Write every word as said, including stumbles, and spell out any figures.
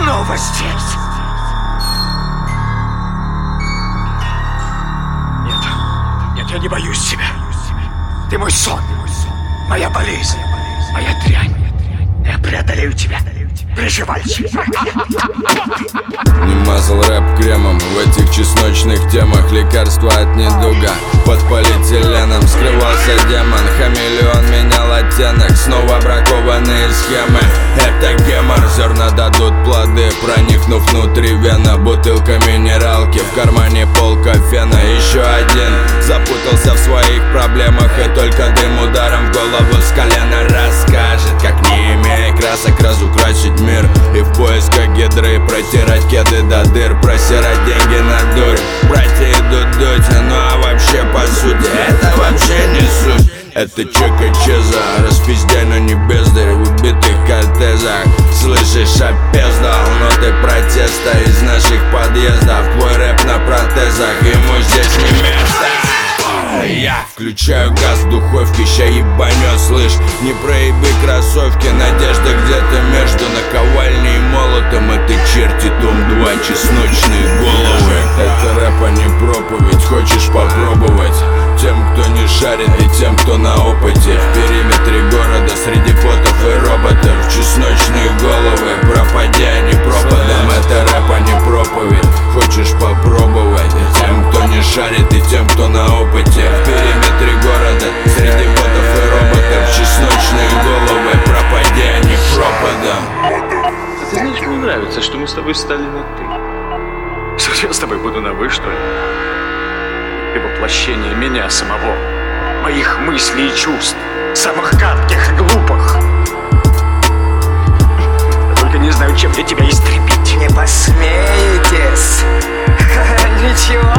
снова здесь. Нет, нет, я не боюсь тебя. Ты мой сон, моя болезнь, моя дрянь. Я преодолею тебя. Приживальчик. Не мазал рэп кремом в этих чесночных темах. Лекарства от недуга под полиэтиленом. Скрывался демон, хамелеон менял оттенок. Снова бракованные схемы. Это гемор, зерна дадут плоды, проникнув внутри вена. Бутылка минералки, в кармане полка фена. Еще один запутался в своих проблемах, и только дым ударом в голову с колена расскажет, как, не имея красок, разукрасить мир. И в поисках гидры протирать кеды до дыр, просирать деньги на дурь. Братья идут дуть, ну а вообще по сути это вообще не суть. Это чека чеза, распиздяй, но не бездарь в убитых кортезах. Слышишь, опездал ноты протеста из наших подъездов. Твой рэп на протезах, ему здесь не место. Я включаю газ в духовке, ща ебанет, слышь. Не проеби кроссовки, надежда где-то между наковальней и молотом. Это черти, дом два, чесночные головы. Это рэп, а не проповедь, хочешь попробовать? Тем, кто не шарит, и тем, кто на опыте. В периметре города, среди ботов и роботов. Чесночные головы, пропади они пропадом. Это рэп, а не проповедь, хочешь попробовать? И тем, кто не шарит, и тем, кто на опыте. В периметре города, среди ботов и роботов. Чесночные головы, пропади они пропадом. Ты знаешь, мне нравится, что мы с тобой стали на «ты». Что я с тобой буду на «вы», что ли? Ты воплощение меня самого, моих мыслей и чувств, самых гадких и глупых. Я только не знаю, чем я тебя истребить. Не посмеетесь. Ничего.